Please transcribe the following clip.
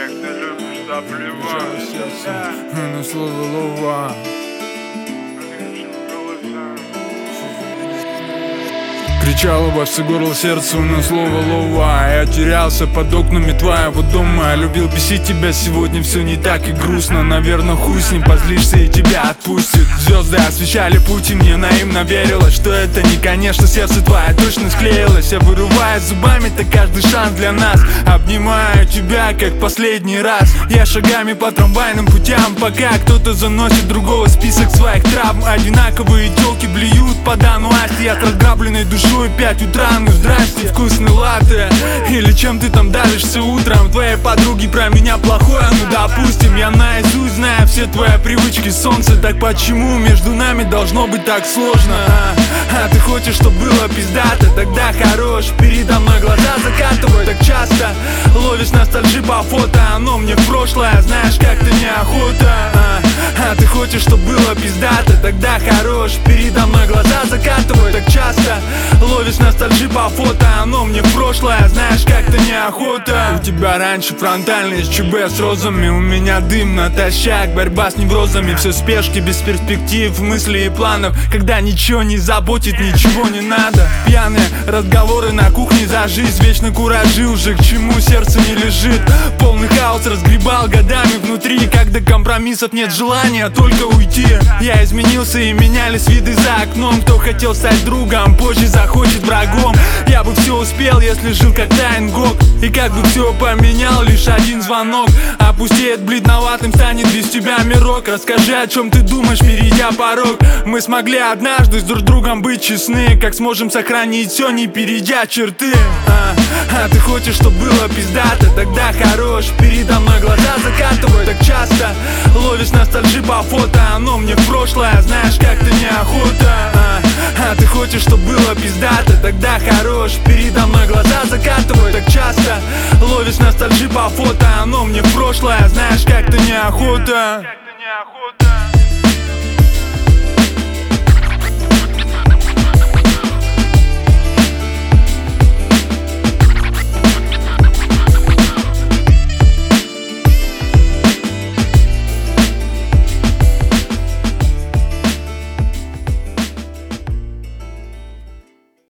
ты любишь заплевать. На слово лова. Кричало во все горло сердцу на слово лова. Я терялся под окнами твоего дома. Я любил бесить тебя, сегодня все не так и грустно. Наверное, хуй с ним, позлишься и тебя отпустит. Звезды освещали путь, и мне наивно верилось, что это не, конечно, сердце твое точно склеилось. Я вырываю зубами, так каждый шанс для нас. Обнимаю тебя, как последний раз. Я шагами по трамвайным путям, пока кто-то заносит другого список своих травм. Одинаковые телки блюют по Дану Асти. Я с разграбленной душой 5 утра, ну здрасте. Вкусный латте, или чем ты там давишься утром? Твоей подруги про меня плохое, ну допустим. Я наизусть знаю все твои привычки, солнце. Так почему между нами должно быть так сложно? Ты хочешь, чтобы было пиздато? Тогда хорош, передо мной глаза закатывай. Так часто ловишь ностальжи по фото, оно мне в прошлое, знаешь, как-то неохота. Ты хочешь, чтобы было пиздато? Тогда хорош, передо мной глаза закатывай. Так часто ловишь ностальжи по фото, оно мне в прошлое, знаешь, как-то неохота. У тебя раньше фронтальный ЧБ с розами, у меня дым натощак, борьба с неврозами. Все в спешке, без перспектив, мыслей и планов, когда ничего не заботит, ничего не надо. Пьяные разговоры на кухне за жизнь, вечно куражи, уже к чему сердце не лежит. Полный хаос разгребал годами внутри, когда компромиссов нет желания, только уйти. Я изменился и менялись виды за окном. Кто хотел стать другом, позже захочет врагом. Я бы все успел, если жил как Ван Гог. И как бы все поменял, лишь один звонок. Опустеет бледноватым, станет без тебя мирок. Расскажи, о чем ты думаешь, перейдя порог. Мы смогли однажды с друг другом быть честны. Как сможем сохранить все, не перейдя черты? Ты хочешь, чтобы было пиздато? Тогда хорош, передо мной глаза закатывай. Так часто ловишь ностальжи по фото, оно мне в прошлое, знаешь, как-то неохота. Ты хочешь, чтобы было пиздато? Тогда хорош, передо мной глаза закатывай. Так часто ловишь ностальжи по фото, оно мне в прошлое, знаешь, как-то неохота.